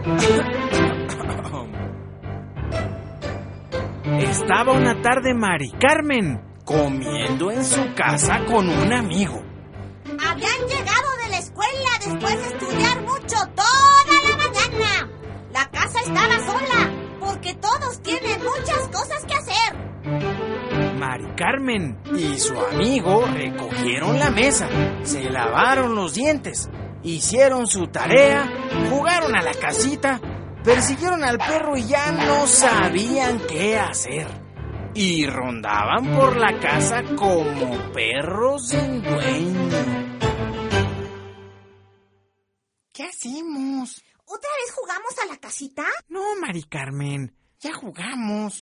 Estaba una tarde Mari Carmen comiendo en su casa con un amigo. Habían llegado de la escuela después de estudiar mucho toda la mañana. La casa estaba sola porque todos tienen muchas cosas que hacer. Mari Carmen y su amigo recogieron la mesa, se lavaron los dientes, hicieron su tarea, jugaron a la casita, persiguieron al perro y ya no sabían qué hacer. Y rondaban por la casa como perros sin dueño. ¿Qué hacemos? ¿Otra vez jugamos a la casita? No, Mari Carmen, ya jugamos.